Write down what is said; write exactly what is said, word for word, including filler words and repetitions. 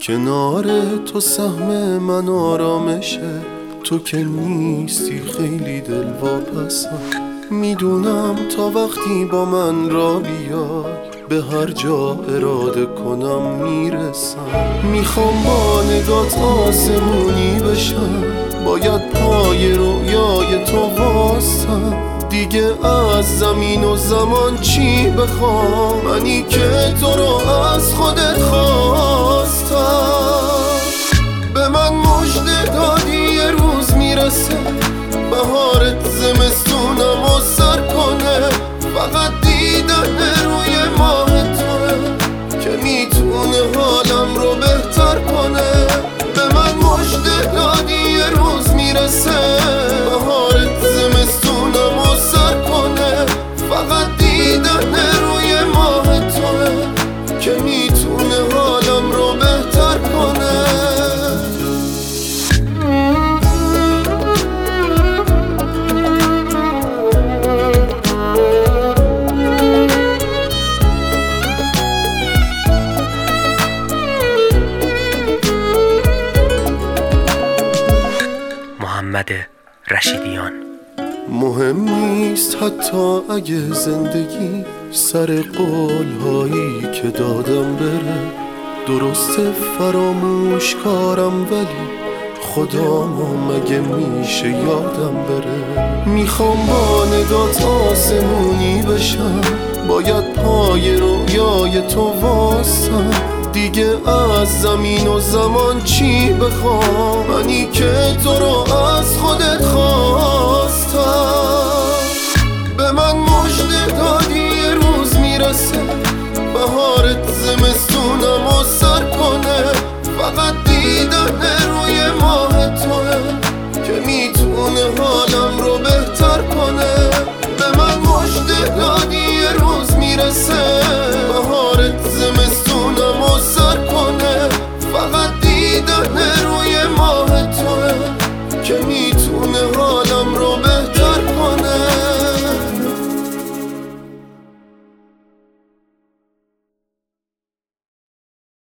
کنار تو سهم من آرامشه، تو که نیستی خیلی دلواپسم. میدونم تا وقتی با من را بیای به هر جا اراده کنم میرسم. میخوام با نگات آسمونی بشم، باید پای رویای تو واسم. دیگه از زمین و زمان چی بخوام، منی که تو رو از خودت خواستم. به من مژده دادی یه روز میرسه، بهارت زمستونم و سر کنه. فقط دیدن روی ماه توه که میتونه حالم رو بهتر کنه. به من مژده دادی یه روز میرسه، بهارت زمستونم و سر کنه. فقط دیدن روی ماه توه که میتونه حالم رو بهتر کنه. محمد رشیدیان. مهم نیست حتی اگه زندگی سر قول هایی که دادم بره. درسته فراموش کارم ولی خدامو مگه میشه یادم بره. میخوام با نگات آسمونی بشم، باید پای رویای تو واسم. دیگه از زمین و زمان چی بخوام، منی که تو رو از خودت خواستم. به من مژده دادی یه روز میرسه، بهارت زمستونم و سر کنه. فقط دیدن روی ماه توه که میتونه حالم رو بهتر کنه. به من مژده دادی یه روز میرسه،